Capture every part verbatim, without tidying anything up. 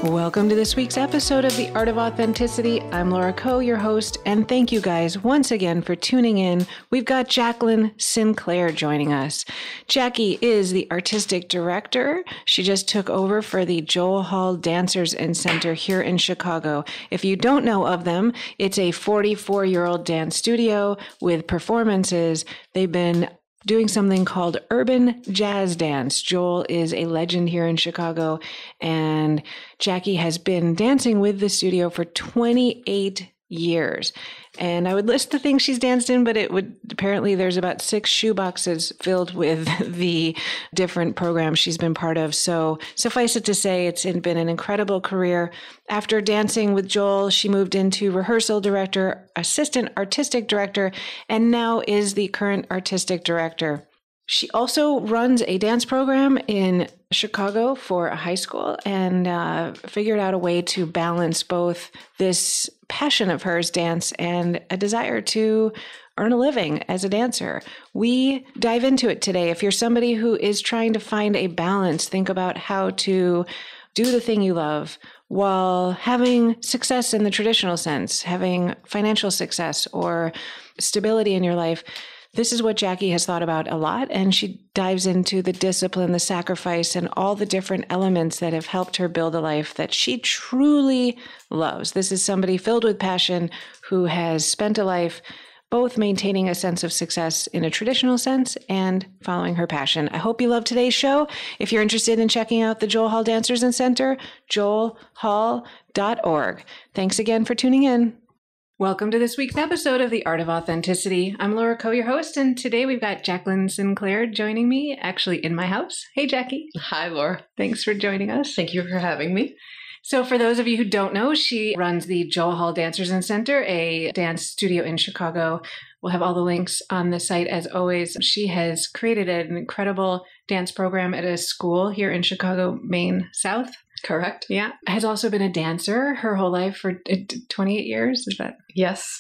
Welcome to this week's episode of The Art of Authenticity. I'm Laura Coe, your host, and thank you guys once again for tuning in. We've got Jacqueline Sinclair joining us. Jackie is the artistic director. She just took over for the Joel Hall Dancers and Center here in Chicago. If you don't know of them, it's a forty-four-year-old dance studio with performances. They've been doing something called urban jazz dance. Joel is a legend here in Chicago, and Jackie has been dancing with the studio for twenty-eight years. And I would list the things she's danced in, but it would apparently there's about six shoeboxes filled with the different programs she's been part of. So suffice it to say, it's been an incredible career. After dancing with Joel, she moved into rehearsal director, assistant artistic director, and now is the current artistic director. She also runs a dance program in Chicago for a high school and uh, figured out a way to balance both this passion of hers, dance, and a desire to earn a living as a dancer. We dive into it today. If you're somebody who is trying to find a balance, think about how to do the thing you love while having success in the traditional sense, having financial success or stability in your life. This is what Jackie has thought about a lot, and she dives into the discipline, the sacrifice, and all the different elements that have helped her build a life that she truly loves. This is somebody filled with passion who has spent a life both maintaining a sense of success in a traditional sense and following her passion. I hope you love today's show. If you're interested in checking out the Joel Hall Dancers and Center, joel hall dot org. Thanks again for tuning in. Welcome to this week's episode of The Art of Authenticity. I'm Laura Coe, your host, and today we've got Jacqueline Sinclair joining me, actually in my house. Hey, Jackie. Hi, Laura. Thanks for joining us. Thank you for having me. So for those of you who don't know, she runs the Joel Hall Dancers and Center, a dance studio in Chicago. We'll have all the links on the site as always. She has created an incredible dance program at a school here in Chicago, Maine South. Correct. Yeah. Has also been a dancer her whole life for twenty-eight years. Is that? Yes.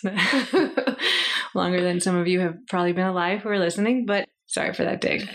Longer than some of you have probably been alive who are listening, but sorry for that dig.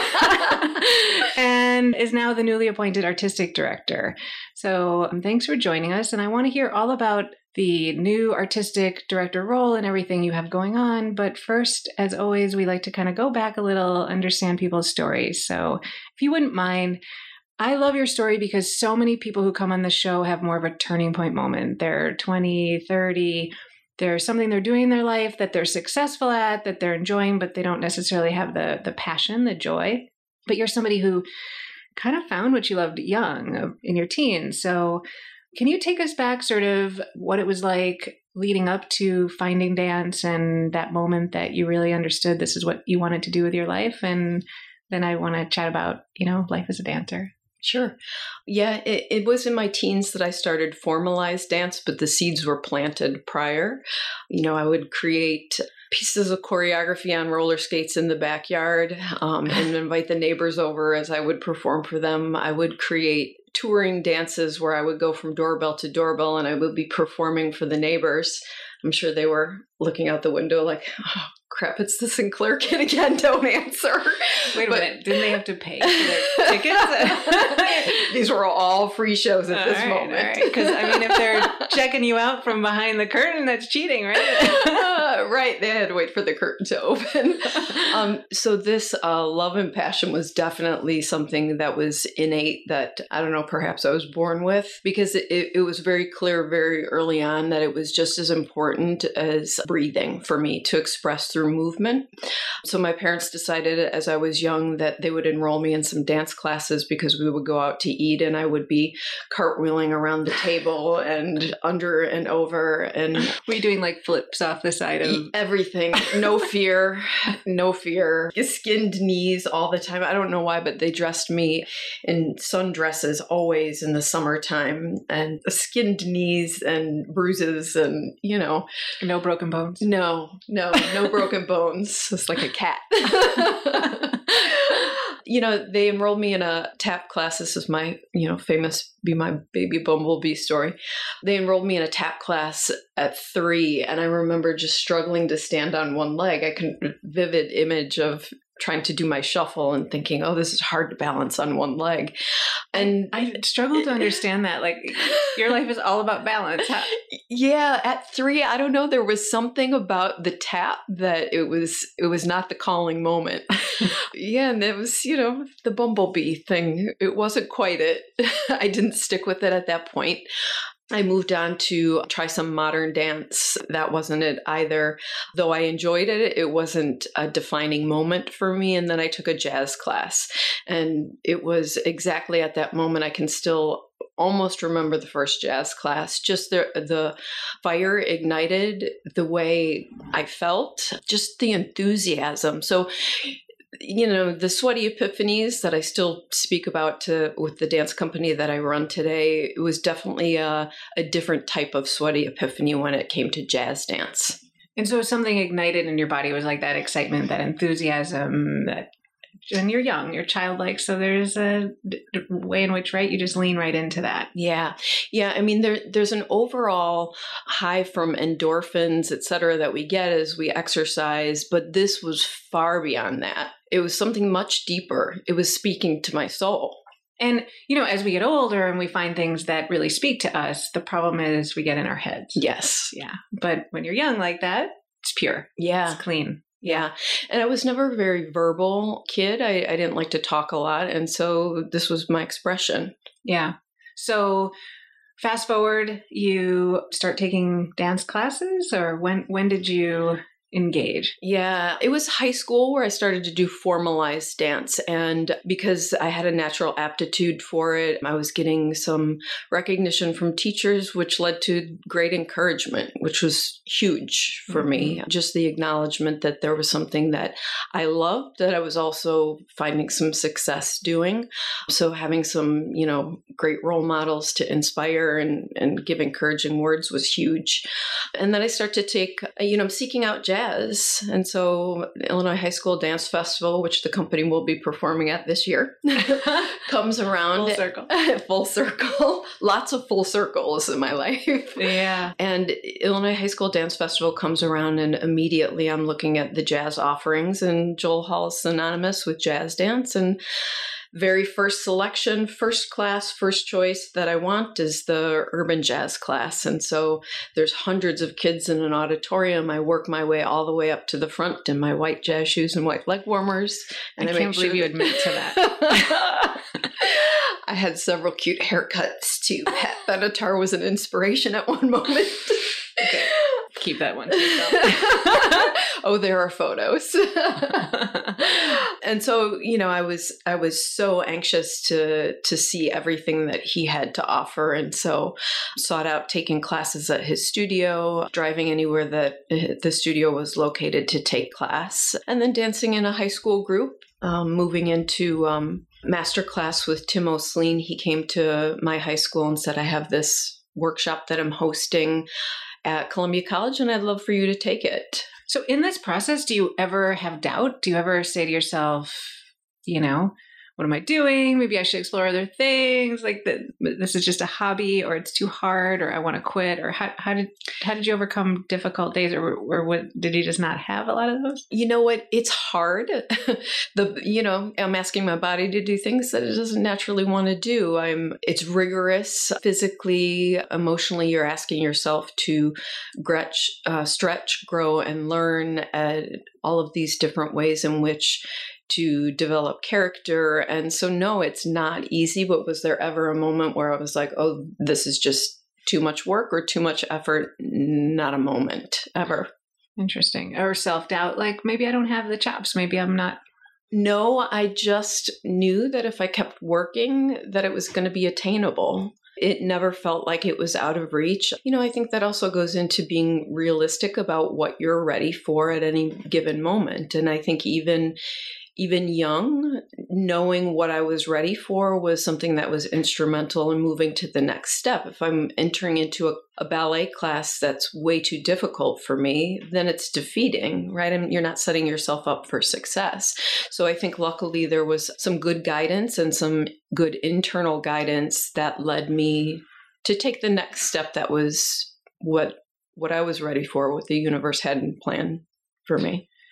And is now the newly appointed artistic director. So um, thanks for joining us. And I want to hear all about the new artistic director role and everything you have going on. But first, as always, we like to kind of go back a little, understand people's stories. So if you wouldn't mind, I love your story because so many people who come on the show have more of a turning point moment. They're twenty, thirty, there's something they're doing in their life that they're successful at, that they're enjoying, but they don't necessarily have the the passion, the joy. But you're somebody who kind of found what you loved young, in your teens. So can you take us back sort of what it was like leading up to finding dance and that moment that you really understood this is what you wanted to do with your life? And then I want to chat about, you know, life as a dancer. Sure. Yeah, it, it was in my teens that I started formalized dance, but the seeds were planted prior. You know, I would create pieces of choreography on roller skates in the backyard um, and invite the neighbors over as I would perform for them. I would create touring dances where I would go from doorbell to doorbell and I would be performing for the neighbors. I'm sure they were looking out the window like, oh, crap, it's the Sinclair kid again. Don't answer. Wait a but, minute. Didn't they have to pay for their tickets? These were all free shows at all this right, moment. Because, right. I mean, if they're checking you out from behind the curtain, that's cheating, right? uh, right. They had to wait for the curtain to open. um, so this uh, love and passion was definitely something that was innate that, I don't know, perhaps I was born with, because it, it was very clear very early on that it was just as important as breathing for me to express through movement. So my parents decided as I was young that they would enroll me in some dance classes because we would go out to eat and I would be cartwheeling around the table and under and over. And were you doing like flips off the side of everything? No fear, no fear. Skinned knees all the time. I don't know why, but they dressed me in sundresses always in the summertime and skinned knees and bruises and, you know. No broken bones? No, no, no broken bones. It's like a cat. You know, they enrolled me in a tap class. This is my, you know, famous Be My Baby Bumblebee story. They enrolled me in a tap class at three, and I remember just struggling to stand on one leg. I can vivid image of trying to do my shuffle and thinking, oh, this is hard to balance on one leg. And I struggle to understand that. Like, your life is all about balance. How- yeah, at three, I don't know, there was something about the tap that it was it was not the calling moment. Yeah, and it was, you know, the bumblebee thing. It wasn't quite it. I didn't stick with it at that point. I moved on to try some modern dance. That wasn't it either. Though I enjoyed it, it wasn't a defining moment for me. And then I took a jazz class. And it was exactly at that moment, I can still almost remember the first jazz class. Just the the fire ignited the way I felt, just the enthusiasm. So, you know, the sweaty epiphanies that I still speak about to, with the dance company that I run today, it was definitely a, a different type of sweaty epiphany when it came to jazz dance. And so something ignited in your body. It was like that excitement, that enthusiasm, that when you're young, you're childlike. So there's a d- way in which, right, you just lean right into that. Yeah. Yeah. I mean, there, there's an overall high from endorphins, et cetera, that we get as we exercise, but this was far beyond that. It was something much deeper. It was speaking to my soul. And, you know, as we get older and we find things that really speak to us, the problem is we get in our heads. Yes. Yeah. But when you're young like that, it's pure. Yeah. It's clean. Yeah. And I was never a very verbal kid. I, I didn't like to talk a lot. And so this was my expression. Yeah. So fast forward, you start taking dance classes, or when, when did you engage? Yeah, it was high school where I started to do formalized dance. And because I had a natural aptitude for it, I was getting some recognition from teachers, which led to great encouragement, which was huge for mm-hmm. me. Just the acknowledgement that there was something that I loved, that I was also finding some success doing. So having some, you know, great role models to inspire and, and give encouraging words was huge. And then I started to take, you know, I'm seeking out jazz. And so the Illinois High School Dance Festival, which the company will be performing at this year, comes around. Full circle. Full circle. Lots of full circles in my life. Yeah. And Illinois High School Dance Festival comes around, and immediately I'm looking at the jazz offerings, and Joel Hall is synonymous with jazz dance. And very first selection, first class, first choice that I want is the urban jazz class. And so there's hundreds of kids in an auditorium. I work my way all the way up to the front in my white jazz shoes and white leg warmers. And I, I can't believe sure you that- admit to that. I had several cute haircuts too. Pat Benatar was an inspiration at one moment. Okay. Keep that one. Oh, there are photos. And so, you know, I was I was so anxious to to see everything that he had to offer, and so sought out taking classes at his studio, driving anywhere that the studio was located to take class, and then dancing in a high school group, um, moving into um, master class with Tim O'Sleen. He came to my high school and said, I have this workshop that I'm hosting at Columbia College, and I'd love for you to take it. So in this process, do you ever have doubt? Do you ever say to yourself, you know, what am I doing? Maybe I should explore other things. Like that, this is just a hobby, or it's too hard, or I want to quit. Or how, how did how did you overcome difficult days, or or what did you just not have a lot of those? You know what? It's hard. the you know I'm asking my body to do things that it doesn't naturally want to do. I'm. It's rigorous physically, emotionally. You're asking yourself to stretch, uh, stretch, grow, and learn at all of these different ways in which to develop character. And so, no, it's not easy, but was there ever a moment where I was like, oh, this is just too much work or too much effort? Not a moment, ever. Interesting. Or self-doubt, like maybe I don't have the chops. Maybe I'm not. No, I just knew that if I kept working, that it was going to be attainable. It never felt like it was out of reach. You know, I think that also goes into being realistic about what you're ready for at any given moment. And I think even Even young, knowing what I was ready for was something that was instrumental in moving to the next step. If I'm entering into a, a ballet class that's way too difficult for me, then it's defeating, right? I mean, you're not setting yourself up for success. So I think luckily there was some good guidance and some good internal guidance that led me to take the next step that was what what I was ready for, what the universe had in plan for me.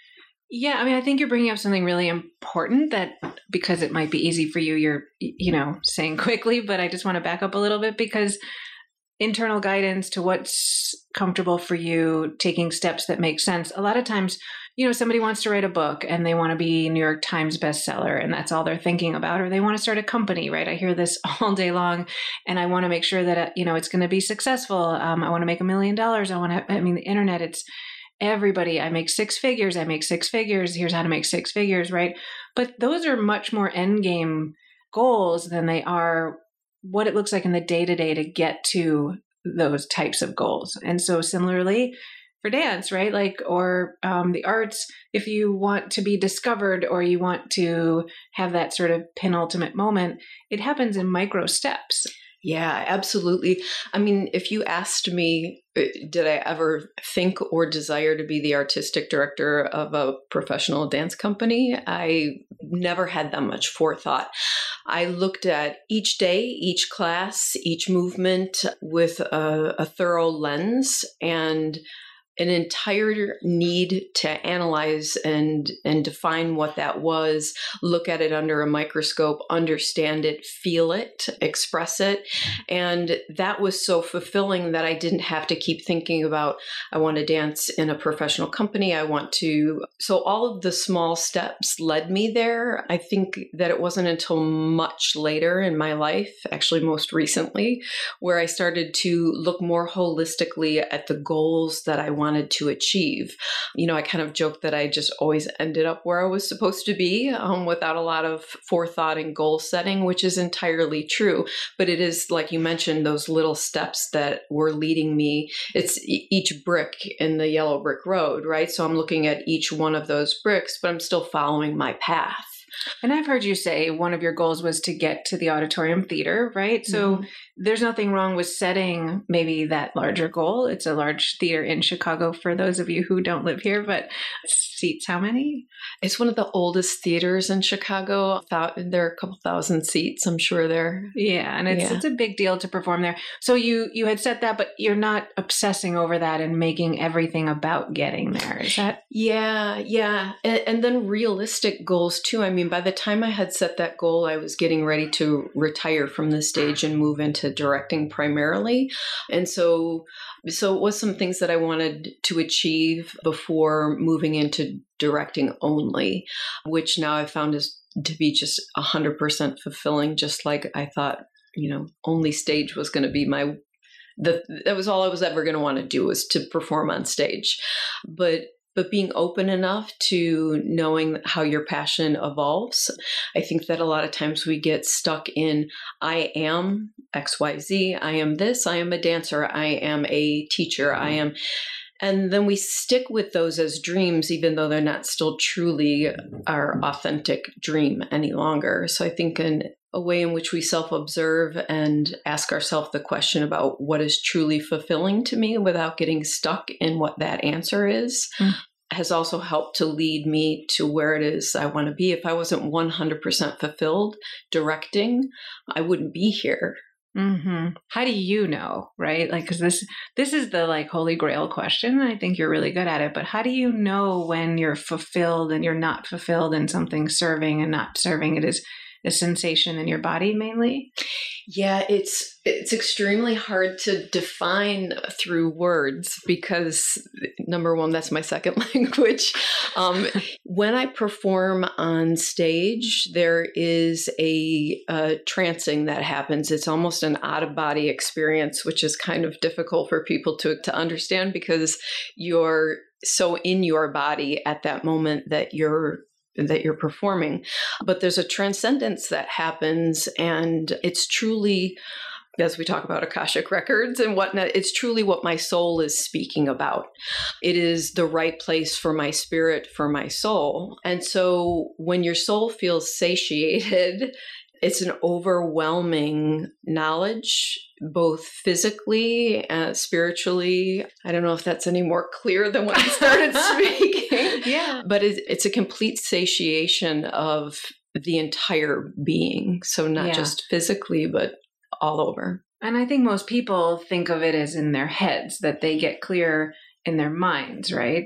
Yeah, I mean, I think you're bringing up something really important that because it might be easy for you, you're, you know, saying quickly, but I just want to back up a little bit because internal guidance to what's comfortable for you, taking steps that make sense. A lot of times, you know, somebody wants to write a book and they want to be New York Times bestseller and that's all they're thinking about, or they want to start a company, right? I hear this all day long and I want to make sure that, you know, it's going to be successful. Um, I want to make a million dollars. I want to, I mean, the internet, it's, everybody, I make six figures, I make six figures, here's how to make six figures, right? But those are much more end game goals than they are what it looks like in the day-to-day to get to those types of goals. And so similarly for dance, right? Like, or um, the arts, if you want to be discovered or you want to have that sort of penultimate moment, it happens in micro steps. Yeah, absolutely. I mean, if you asked me, did I ever think or desire to be the artistic director of a professional dance company? I never had that much forethought. I looked at each day, each class, each movement with a, a thorough lens and an entire need to analyze and and define what that was, look at it under a microscope, understand it, feel it, express it. And that was so fulfilling that I didn't have to keep thinking about, I want to dance in a professional company. I want to. So all of the small steps led me there. I think that it wasn't until much later in my life, actually most recently, where I started to look more holistically at the goals that I wanted wanted to achieve. You know, I kind of joked that I just always ended up where I was supposed to be um, without a lot of forethought and goal setting, which is entirely true. But it is, like you mentioned, those little steps that were leading me. It's e- each brick in the yellow brick road, right? So I'm looking at each one of those bricks, but I'm still following my path. And I've heard you say one of your goals was to get to the auditorium theater, right? So mm-hmm. There's nothing wrong with setting maybe that larger goal. It's a large theater in Chicago for those of you who don't live here, but seats how many? It's one of the oldest theaters in Chicago. There are a couple thousand seats, I'm sure there. Yeah, and it's, yeah. it's a big deal to perform there. So you, you had set that, but you're not obsessing over that and making everything about getting there, is that? Yeah, yeah. And, and then realistic goals too. I mean, by the time I had set that goal, I was getting ready to retire from the stage and move into directing primarily. And so, so it was some things that I wanted to achieve before moving into directing only, which now I found is to be just one hundred percent fulfilling, just like I thought, you know, only stage was going to be my, the, that was all I was ever going to want to do, was to perform on stage. But But being open enough to knowing how your passion evolves. I think that a lot of times we get stuck in, I am X Y Z, I am this, I am a dancer, I am a teacher, I am, and then we stick with those as dreams, even though they're not still truly our authentic dream any longer. So I think in a way in which we self-observe and ask ourselves the question about what is truly fulfilling to me without getting stuck in what that answer is, mm. has also helped to lead me to where it is I want to be. If I wasn't one hundred percent fulfilled directing, I wouldn't be here. Mm-hmm. How do you know, right? Like, because this this is the like holy grail question. I think you're really good at it. But how do you know when you're fulfilled and you're not fulfilled in something serving and not serving? It is a sensation in your body mainly? Yeah, it's it's extremely hard to define through words because, number one, that's my second language. Um, when I perform on stage, there is a, a trancing that happens. It's almost an out-of-body experience, which is kind of difficult for people to, to understand because you're so in your body at that moment that you're that you're performing. But there's a transcendence that happens, and it's truly, as we talk about Akashic records and whatnot, it's truly what my soul is speaking about. It is the right place for my spirit, for my soul. And so when your soul feels satiated, it's an overwhelming knowledge, both physically and spiritually. I don't know if that's any more clear than when I started speaking. Yeah. But it's, it's a complete satiation of the entire being. So not yeah. just physically, but all over. And I think most people think of it as in their heads, that they get clear in their minds, right?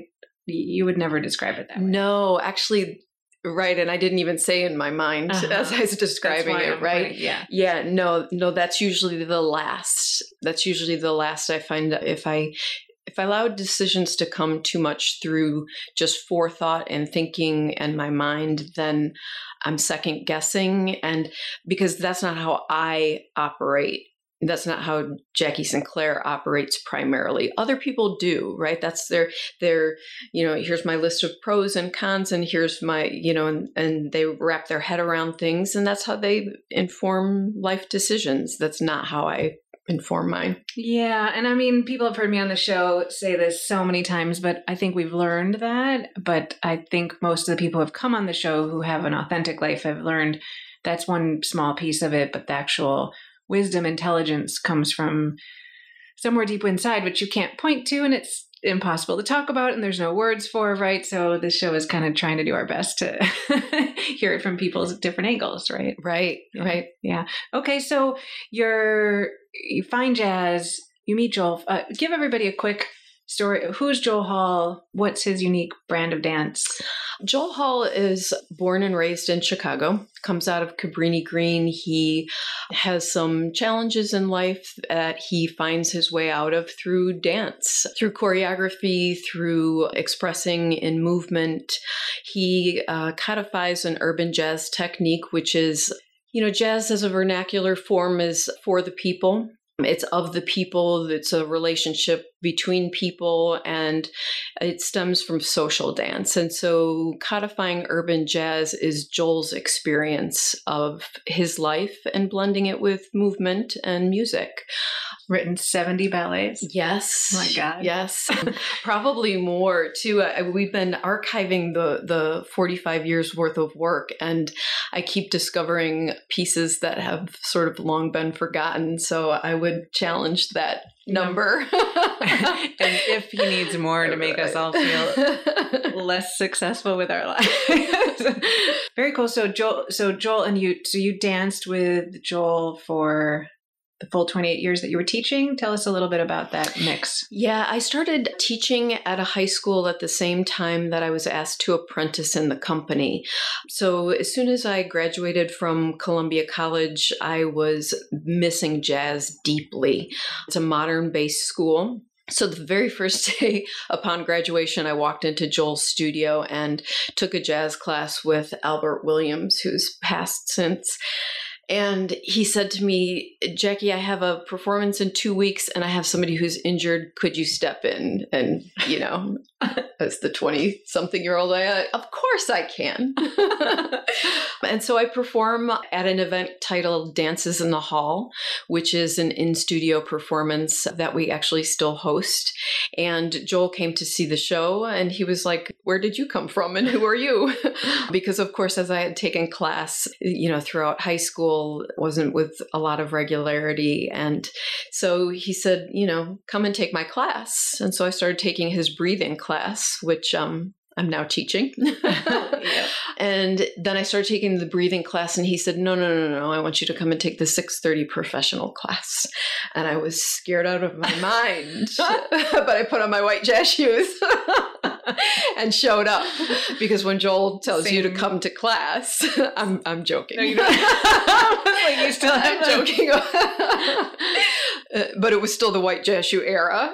you would never describe it that way. No, actually, right. And I didn't even say in my mind uh-huh. as I was describing it, I'm right? Putting, yeah. Yeah. No, no, that's usually the last. That's usually the last I find if I if I allow decisions to come too much through just forethought and thinking and my mind, then I'm second guessing. And because that's not how I operate. That's not how Jackie Sinclair operates primarily. Other people do, right? That's their, their, you know, here's my list of pros and cons, and here's my, you know, and, and they wrap their head around things, and that's how they inform life decisions. That's not how I inform mine. Yeah. And I mean, people have heard me on the show say this so many times, but I think we've learned that. But I think most of the people who have come on the show who have an authentic life have learned that's one small piece of it, but the actual wisdom, intelligence comes from somewhere deep inside, which you can't point to, and it's impossible to talk about, and there's no words for, right? So this show is kind of trying to do our best to hear it from people's different angles, right? Right, yeah. right. Yeah. Okay, so you're, you find jazz, you meet Joel. Uh, give everybody a quick story. Who's Joel Hall? What's his unique brand of dance? Joel Hall is born and raised in Chicago, comes out of Cabrini Green. He has some challenges in life that he finds his way out of through dance, through choreography, through expressing in movement. He uh, codifies an urban jazz technique, which is, you know, jazz as a vernacular form is for the people. It's of the people. It's a relationship between people, and it stems from social dance. And so codifying urban jazz is Joel's experience of his life and blending it with movement and music. Written seventy ballets. Yes. Oh my God. Yes. Probably more too. Uh, we've been archiving the, the forty-five years worth of work, and I keep discovering pieces that have sort of long been forgotten. So I would challenge that number. And if he needs more to make us all feel less successful with our lives. Very cool. So Joel, so Joel and you, so you danced with Joel for the full twenty-eight years that you were teaching. Tell us a little bit about that mix. Yeah, I started teaching at a high school at the same time that I was asked to apprentice in the company. So as soon as I graduated from Columbia College, I was missing jazz deeply. It's a modern-based school. So the very first day upon graduation, I walked into Joel's studio and took a jazz class with Albert Williams, who's passed since. And he said to me, Jackie, I have a performance in two weeks and I have somebody who's injured. Could you step in? And, you know, as the twenty-something-year-old, I, of course I can. And so I perform at an event titled Dances in the Hall, which is an in-studio performance that we actually still host. And Joel came to see the show and he was like, where did you come from and who are you? Because, of course, as I had taken class, you know, throughout high school, wasn't with a lot of regularity. And so he said, you know, come and take my class. And so I started taking his breathing class, which um, I'm now teaching. Yeah. And then I started taking the breathing class and he said, no, no, no, no, I want you to come and take the six thirty professional class. And I was scared out of my mind, but I put on my white jazz shoes and showed up, because when Joel tells Same. you to come to class, I'm I'm joking. No, you don't. Like you still I'm joking. Uh, but it was still the white jazz shoe era.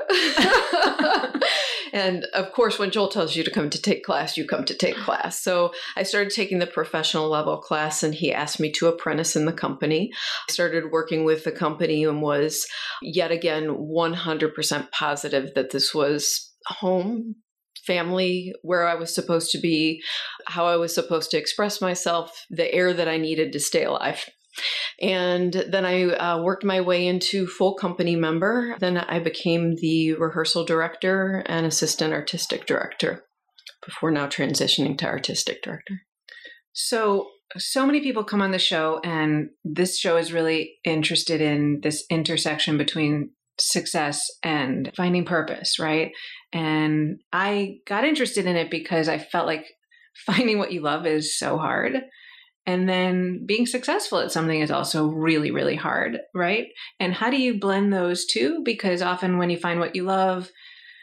And of course, when Joel tells you to come to take class, you come to take class. So I started taking the professional level class and he asked me to apprentice in the company. I started working with the company and was yet again one hundred percent positive that this was home, family, where I was supposed to be, how I was supposed to express myself, the air that I needed to stay alive. And then I uh, worked my way into full company member. Then I became the rehearsal director and assistant artistic director before now transitioning to artistic director. So, so many people come on the show, and this show is really interested in this intersection between success and finding purpose, right? And I got interested in it because I felt like finding what you love is so hard. And then being successful at something is also really, really hard, right? And how do you blend those two? Because often when you find what you love,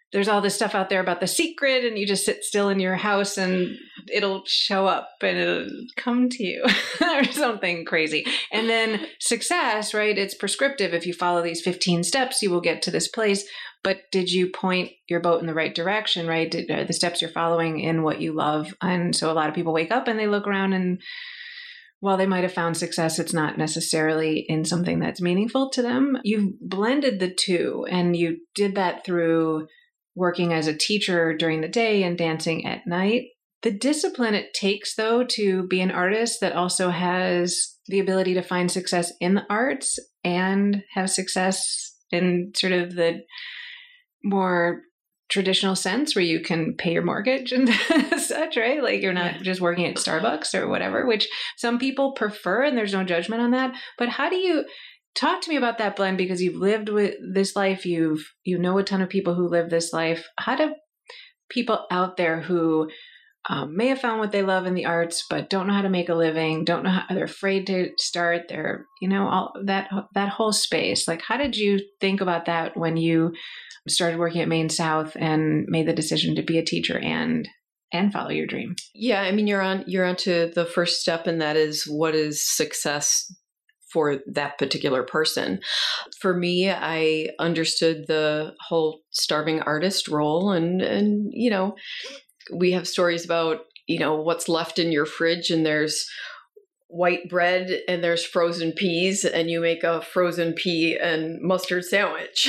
there's all this stuff out there about The Secret, and you just sit still in your house and it'll show up and it'll come to you or something crazy. And then success, right? It's prescriptive. If you follow these fifteen steps, you will get to this place. But did you point your boat in the right direction, right? Did, are the steps you're following in what you love? And so a lot of people wake up and they look around, and while they might have found success, it's not necessarily in something that's meaningful to them. You've blended the two, and you did that through working as a teacher during the day and dancing at night. The discipline it takes, though, to be an artist that also has the ability to find success in the arts and have success in sort of the more traditional sense where you can pay your mortgage and such, right? Like you're not just working at Starbucks or whatever, which some people prefer, and there's no judgment on that. But how do you talk to me about that blend? Because you've lived with this life, you've, you know, a ton of people who live this life. How do people out there who um, may have found what they love in the arts, but don't know how to make a living, don't know how, they're afraid to start, they're, you know, all that, that whole space. Like, how did you think about that when you started working at Maine South and made the decision to be a teacher and and follow your dream? Yeah, I mean, you're on you're on to the first step, and that is, what is success for that particular person? For me, I understood the whole starving artist role, and and you know, we have stories about, you know, what's left in your fridge, and there's white bread and there's frozen peas, and you make a frozen pea and mustard sandwich.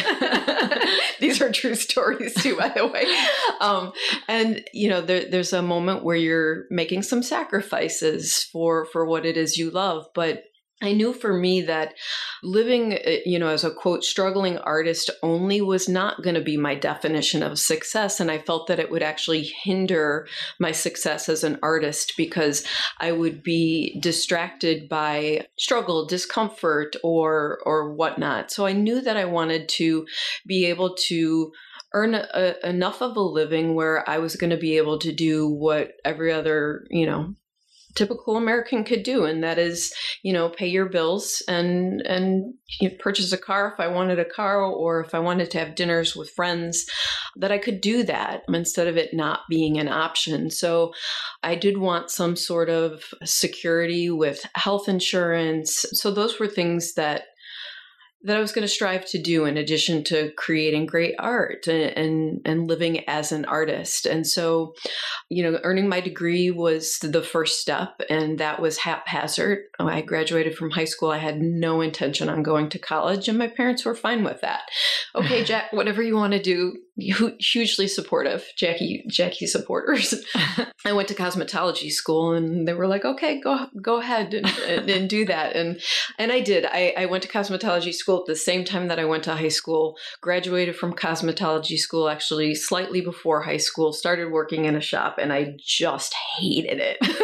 These are true stories too, by the way. Um, and you know, there, there's a moment where you're making some sacrifices for for what it is you love. But I knew for me that living, you know, as a quote, struggling artist only was not going to be my definition of success. And I felt that it would actually hinder my success as an artist, because I would be distracted by struggle, discomfort, or, or whatnot. So I knew that I wanted to be able to earn a, enough of a living where I was going to be able to do what every other, you know, typical American could do. And that is, you know, pay your bills and, and you know, purchase a car if I wanted a car, or if I wanted to have dinners with friends, that I could do that instead of it not being an option. So I did want some sort of security with health insurance. So those were things that that I was going to strive to do, in addition to creating great art and, and and living as an artist. And so, you know, earning my degree was the first step, and that was haphazard. I graduated from high school. I had no intention on going to college, and my parents were fine with that. Okay, Jack, whatever you want to do. Hugely supportive, Jackie, Jackie supporters. I went to cosmetology school, and they were like, okay, go, go ahead and, and, and do that. And, and I did. I, I went to cosmetology school at the same time that I went to high school, graduated from cosmetology school, actually slightly before high school, started working in a shop, and I just hated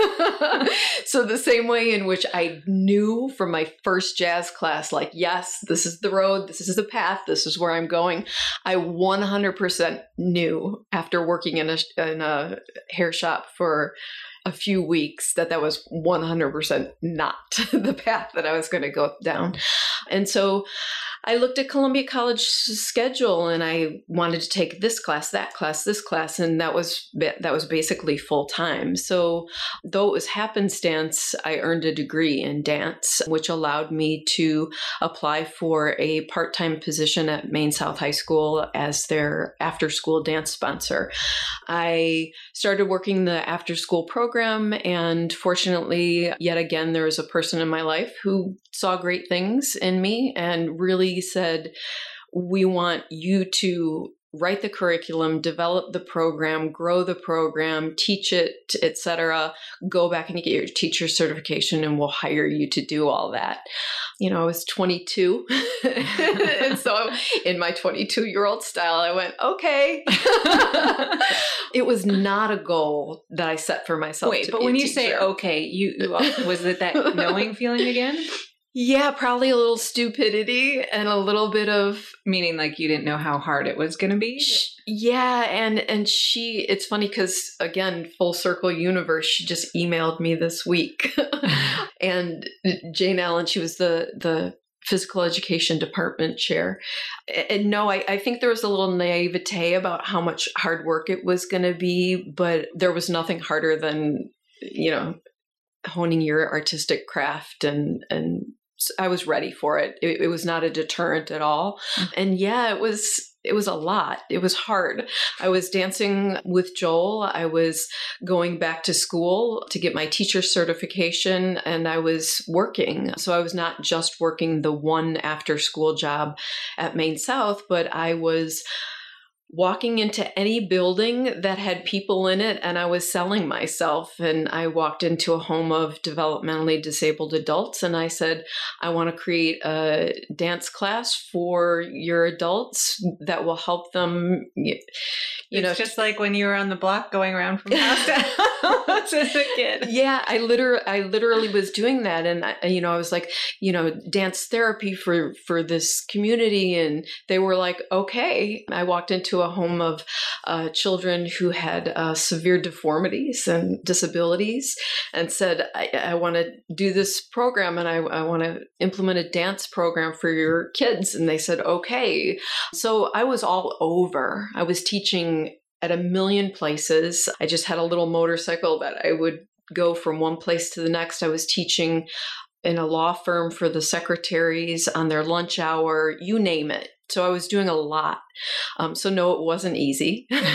it. So the same way in which I knew from my first jazz class, like, yes, this is the road, this is the path, this is where I'm going. I one hundred percent knew after working in a, in a hair shop for a few weeks that that was one hundred percent not the path that I was going to go down. And so I looked at Columbia College's schedule, and I wanted to take this class, that class, this class, and that was that was basically full time. So though it was happenstance, I earned a degree in dance, which allowed me to apply for a part-time position at Maine South High School as their after-school dance sponsor. I started working the after-school program, and fortunately, yet again, there was a person in my life who saw great things in me and really said, we want you to write the curriculum, develop the program, grow the program, teach it, et cetera. Go back and get your teacher certification, and we'll hire you to do all that. You know, I was twenty-two. And so in my twenty-two-year-old style, I went, okay. It was not a goal that I set for myself. Wait, to but be when a you teacher. say okay, you was it that knowing feeling again? Yeah, probably a little stupidity and a little bit of... Meaning like you didn't know how hard it was going to be? Yeah, and and she, it's funny because, again, full circle universe, she just emailed me this week. And Jane Allen, she was the the physical education department chair. And no, I, I think there was a little naivete about how much hard work it was going to be, but there was nothing harder than, you know, honing your artistic craft, and, and I was ready for it. It, it was not a deterrent at all. Mm-hmm. And yeah, it was, it was a lot. It was hard. I was dancing with Joel. I was going back to school to get my teacher certification, and I was working. So I was not just working the one after school job at Maine South, but I was walking into any building that had people in it, and I was selling myself. And I walked into a home of developmentally disabled adults, and I said, I want to create a dance class for your adults that will help them. You it's know, just like when you were on the block going around from house to house as a kid. Yeah, I literally, I literally was doing that, and I, you know, I was like, you know, dance therapy for for this community, and they were like, okay. I walked into a home of uh, children who had uh, severe deformities and disabilities, and said, I, I want to do this program, and I, I want to implement a dance program for your kids. And they said, okay. So I was all over. I was teaching at a million places. I just had a little motorcycle that I would go from one place to the next. I was teaching in a law firm for the secretaries on their lunch hour, you name it. So I was doing a lot. Um, so no, it wasn't easy. But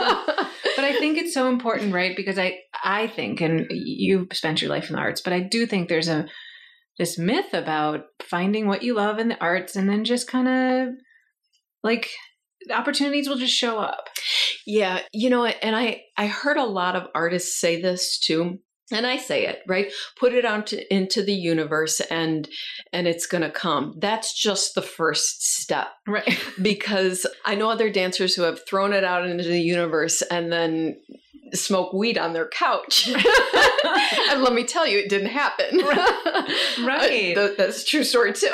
I think it's so important, right? Because I, I think, and you've spent your life in the arts, but I do think there's a this myth about finding what you love in the arts, and then just kind of like the opportunities will just show up. Yeah, you know, and I, I heard a lot of artists say this too. And I say it, right? Put it out to, into the universe, and and it's going to come. That's just the first step. Right. Because I know other dancers who have thrown it out into the universe and then smoke weed on their couch. And let me tell you, it didn't happen. Right. Uh, that's a true story too.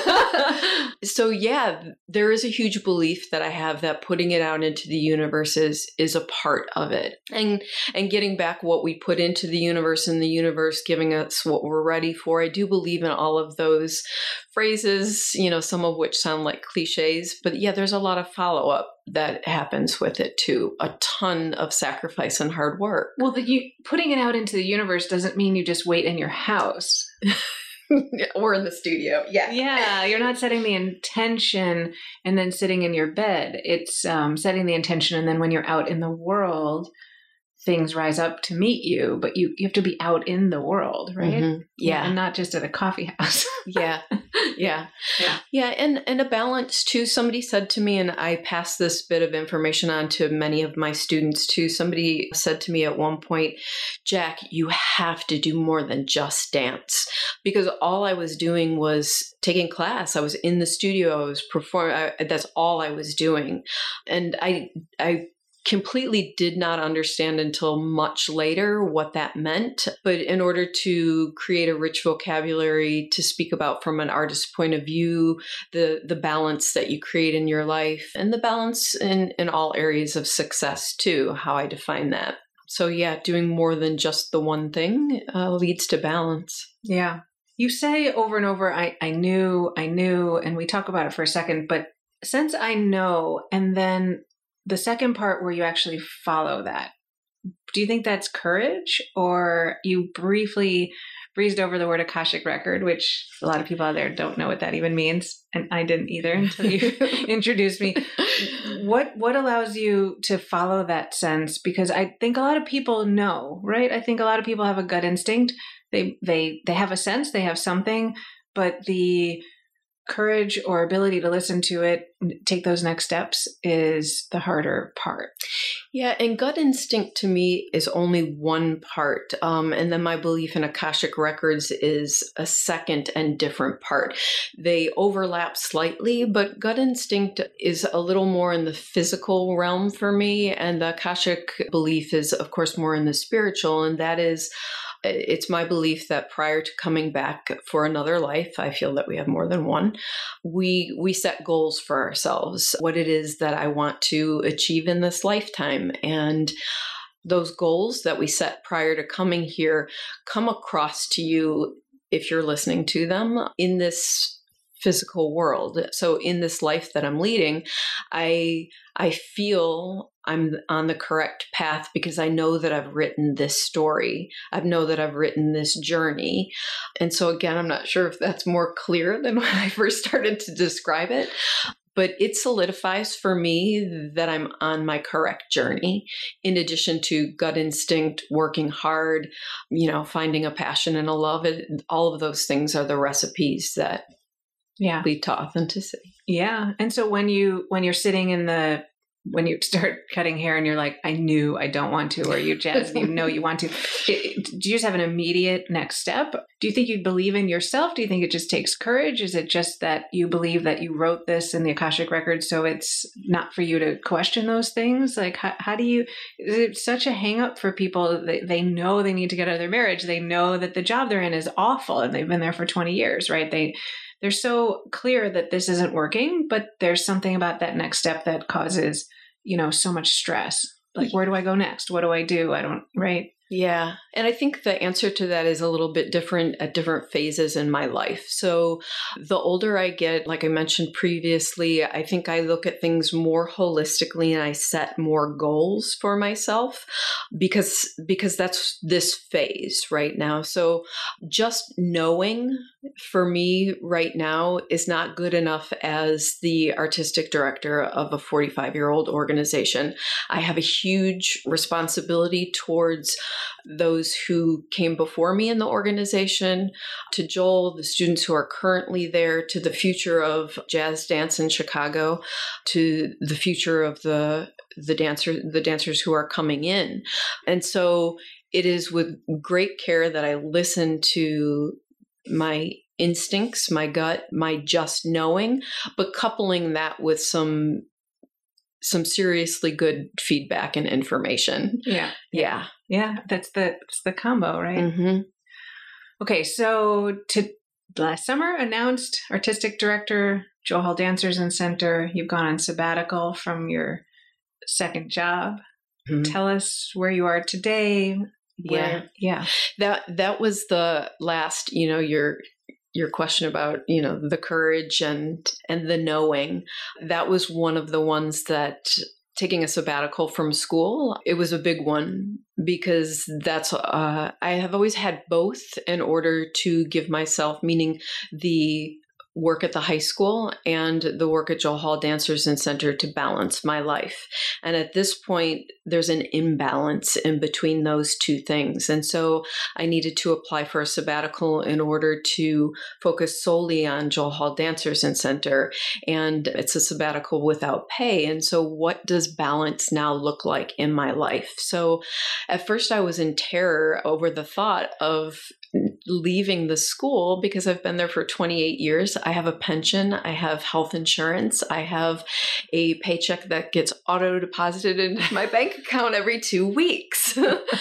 So yeah, there is a huge belief that I have that putting it out into the universe is, is a part of it. And, and getting back what we put into the universe, and the universe giving us what we're ready for. I do believe in all of those phrases, you know, some of which sound like cliches, but yeah, there's a lot of follow-up that happens with it too. A ton of sacrifice and hard work. Well, the, you, putting it out into the universe doesn't mean you just wait in your house. Or in the studio. Yeah. Yeah. You're not setting the intention and then sitting in your bed. It's um, setting the intention. And then when you're out in the world, things rise up to meet you, but you, you have to be out in the world, right? Mm-hmm. Yeah. And not just at a coffee house. Yeah. Yeah. Yeah. Yeah. And, and a balance too. Somebody said to me, and I passed this bit of information on to many of my students too. Somebody said to me at one point, Jack, you have to do more than just dance, because all I was doing was taking class. I was in the studio. I was performing. I, that's all I was doing. And I, I, completely did not understand until much later what that meant. But in order to create a rich vocabulary to speak about from an artist's point of view, the, the balance that you create in your life, and the balance in, in all areas of success too, how I define that. So yeah, doing more than just the one thing uh, leads to balance. Yeah. You say over and over, I, I knew, I knew, and we talk about it for a second, but since I know, and then the second part where you actually follow that, do you think that's courage, or you briefly breezed over the word Akashic record, which a lot of people out there don't know what that even means, and I didn't either until you introduced me. What what allows you to follow that sense? Because I think a lot of people know, right? I think a lot of people have a gut instinct. They they they have a sense, they have something, but the courage or ability to listen to it, take those next steps, is the harder part. Yeah, and gut instinct to me is only one part. Um, and then my belief in Akashic records is a second and different part. They overlap slightly, but gut instinct is a little more in the physical realm for me. And the Akashic belief is, of course, more in the spiritual. And that is, it's my belief that prior to coming back for another life, I feel that we have more than one, we we set goals for ourselves, what it is that I want to achieve in this lifetime. And those goals that we set prior to coming here come across to you, if you're listening to them, in this physical world. So in this life that I'm leading, I I feel I'm on the correct path because I know that I've written this story. I know that I've written this journey. And so again, I'm not sure if that's more clear than when I first started to describe it, but it solidifies for me that I'm on my correct journey, in addition to gut instinct, working hard, you know, finding a passion and a love. It, all of those things are the recipes that yeah. lead to authenticity. Yeah. And so when you, when you're sitting in the, when you start cutting hair and you're like, I knew I don't want to, or you jazz, you know you want to, it, do you just have an immediate next step? Do you think you believe in yourself? Do you think it just takes courage? Is it just that you believe that you wrote this in the Akashic Record, so it's not for you to question those things? Like, how, how do you, is it such a hang up for people? They, they know they need to get out of their marriage. They know that the job they're in is awful and they've been there for twenty years, right? They, they're so clear that this isn't working, but there's something about that next step that causes, you know, so much stress. Like, where do I go next? What do I do? I don't, right? Yeah. And I think the answer to that is a little bit different at different phases in my life. So the older I get, like I mentioned previously, I think I look at things more holistically and I set more goals for myself because, because that's this phase right now. So just knowing for me right now is not good enough as the artistic director of a forty-five year old organization. I have a huge responsibility towards those who came before me in the organization, to Joel, the students who are currently there, to the future of jazz dance in Chicago, to the future of the the dancer the dancers who are coming in. And so it is with great care that I listen to my instincts, my gut, my just knowing, but coupling that with some some seriously good feedback and information. Yeah. Yeah. Yeah. That's the, that's the combo, right? Mm-hmm. Okay. So to last summer announced artistic director, Joel Hall Dancers and Center. You've gone on sabbatical from your second job. Mm-hmm. Tell us where you are today. Yeah. Where, yeah. That, that was the last, you know, your, your question about, you know, the courage and, and the knowing. That was one of the ones that, taking a sabbatical from school, it was a big one because that's, uh, I have always had both in order to give myself, meaning the work at the high school and the work at Joel Hall Dancers and Center, to balance my life. And at this point, there's an imbalance in between those two things. And so I needed to apply for a sabbatical in order to focus solely on Joel Hall Dancers and Center. And it's a sabbatical without pay. And so what does balance now look like in my life? So at first I was in terror over the thought of leaving the school because I've been there for twenty-eight years. I have a pension. I have health insurance. I have a paycheck that gets auto deposited into my bank account every two weeks.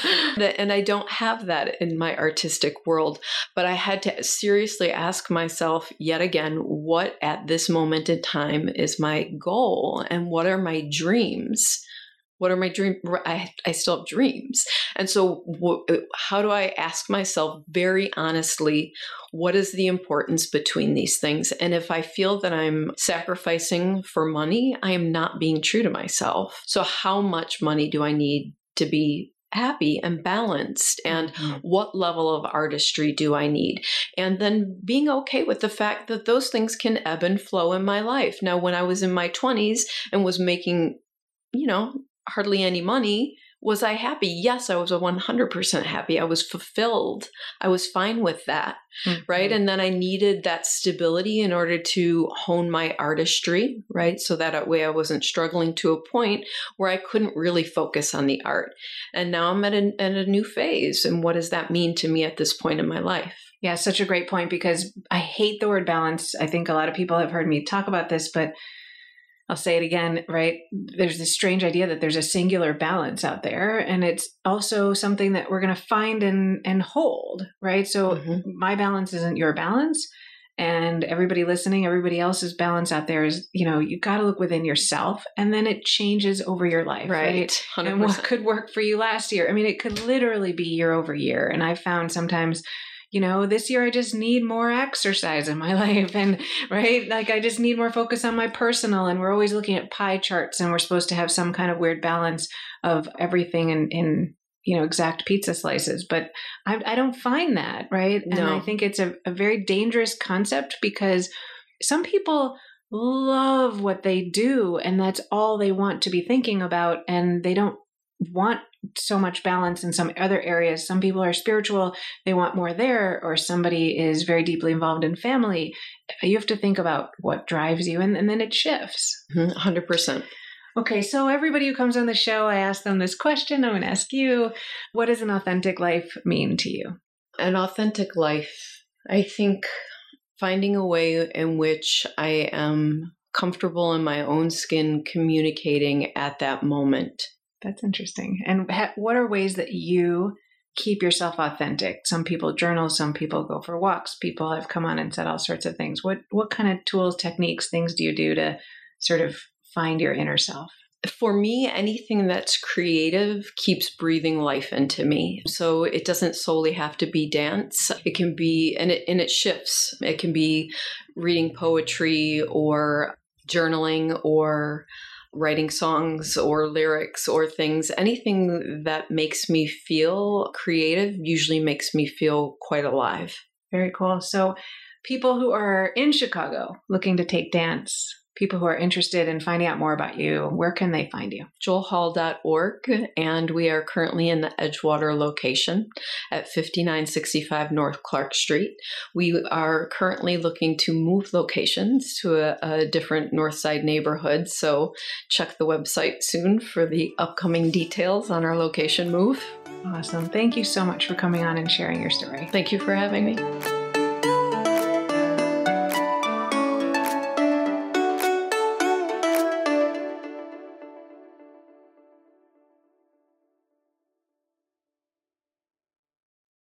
And I don't have that in my artistic world. But I had to seriously ask myself yet again, what at this moment in time is my goal and what are my dreams? What are my dreams? I, I still have dreams. And so wh- how do I ask myself very honestly, what is the importance between these things? And if I feel that I'm sacrificing for money, I am not being true to myself. So how much money do I need to be happy and balanced? And mm-hmm. what level of artistry do I need? And then being okay with the fact that those things can ebb and flow in my life. Now, when I was in my twenties and was making, you know, hardly any money, was I happy? Yes, I was a one hundred percent happy. I was fulfilled. I was fine with that, mm-hmm. right? And then I needed that stability in order to hone my artistry, right? So that way I wasn't struggling to a point where I couldn't really focus on the art. And now I'm at a, at a new phase. And what does that mean to me at this point in my life? Yeah, such a great point, because I hate the word balance. I think a lot of people have heard me talk about this, but I'll say it again, right? There's this strange idea that there's a singular balance out there. And it's also something that we're going to find and, and hold, right? So mm-hmm. my balance isn't your balance. And everybody listening, everybody else's balance out there is, you know, you got to look within yourself, and then it changes over your life, right? right? one hundred percent. And what could work for you last year? I mean, it could literally be year over year. And I found sometimes, you know, this year I just need more exercise in my life. And right, like I just need more focus on my personal. And we're always looking at pie charts and we're supposed to have some kind of weird balance of everything in, in you know, exact pizza slices. But I, I don't find that, right? No. And I think it's a, a very dangerous concept because some people love what they do and that's all they want to be thinking about. And they don't want so much balance in some other areas. Some people are spiritual, they want more there, or somebody is very deeply involved in family. You have to think about what drives you and, and then it shifts. one hundred percent. Okay, so everybody who comes on the show, I ask them this question. I'm going to ask you, what does an authentic life mean to you? An authentic life, I think finding a way in which I am comfortable in my own skin communicating at that moment. That's interesting. And ha- what are ways that you keep yourself authentic? Some people journal, some people go for walks. People have come on and said all sorts of things. What what kind of tools, techniques, things do you do to sort of find your inner self? For me, anything that's creative keeps breathing life into me. So it doesn't solely have to be dance. It can be, and it, and it shifts. It can be reading poetry or journaling or writing songs or lyrics or things. Anything that makes me feel creative usually makes me feel quite alive. Very cool. So people who are in Chicago looking to take dance, people who are interested in finding out more about you, where can they find you? joel hall dot org, and we are currently in the Edgewater location at fifty-nine sixty-five North Clark Street. We are currently looking to move locations to a, a different North Side neighborhood, so check the website soon for the upcoming details on our location move. Awesome. Thank you so much for coming on and sharing your story. Thank you for having me.